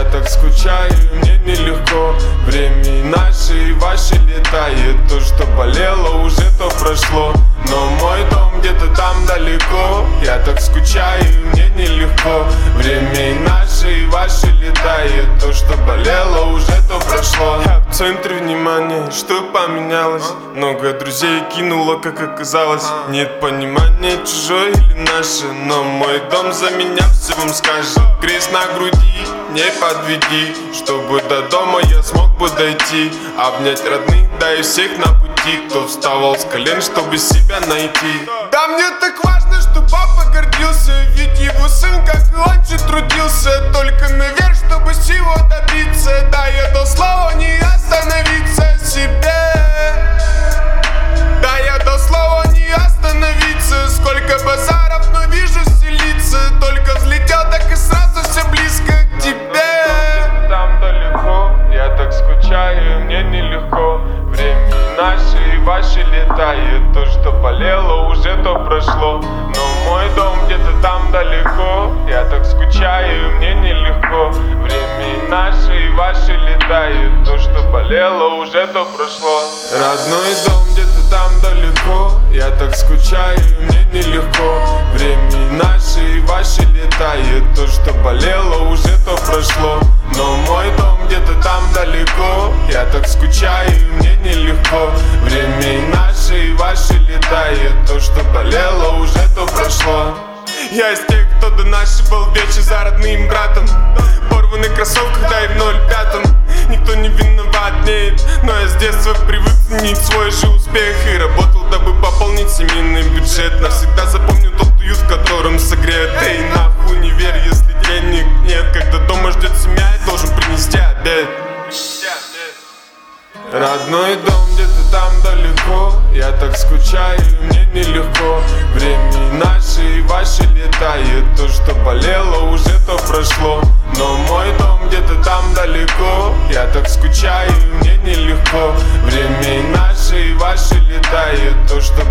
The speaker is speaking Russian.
Я так скучаю, мне нелегко. Время и наше, и ваше летает. То, что болело, уже то прошло. Но мой дом где-то там далеко. Я так скучаю, мне нелегко. Время и наше, и ваше летает. То, что болело, уже то прошло. Я в центре внимания, что поменялось? Много друзей кинуло, как оказалось. Нет понимания, чужое или наше. Но мой дом за меня все вам скажет. Крест на груди, не подведи. Чтобы до дома я смог бы дойти. Обнять родных, да и всех на пути. Кто вставал с колен, чтобы себя найти. Да мне так важно, что папа гордился. Ведь его сын, как и он, же трудился. Только наверх, чтобы всего добиться. Да, я дал слово не остановиться себе. Да, я дал слово не остановиться. Сколько базаров, но вижу селиться. Только взлетел, так и сразу все близко к тебе. Там далеко, я так скучаю, мне нелегко. Время наше и ваше летает. То, что болело, уже то прошло. Но мой дом где-то там далеко. Я так скучаю, мне нелегко. Время наше и ваше летает. То, что болело, уже то прошло. Родной дом где-то там далеко. Я так скучаю, мне нелегко. Время наше и ваше летает. То, что болело, уже то прошло. Но мой дом где-то там далеко. Я так скучаю, мне нелегко. Время наше и ваше летает. То, что болело, уже то прошло. Я из тех, кто до нашей был вечер за родным братом. Порваны кроссовках, да и в 0,5. Никто не виноват, нет. Но я с детства привык ценить свой же успех. И работал, дабы пополнить семейный бюджет. Навсегда запомню тот уют, в котором согрет. Эй, нахуй не верь, если денег нет. Когда дома ждет семья, я должен принести обед. Родной дом где-то там далеко. Я так скучаю, мне нелегко. Время наше и ваше летает. То, что болело, уже то прошло. Но мой дом где-то там далеко. Я так скучаю, мне нелегко. Время наше и ваше летает. То, что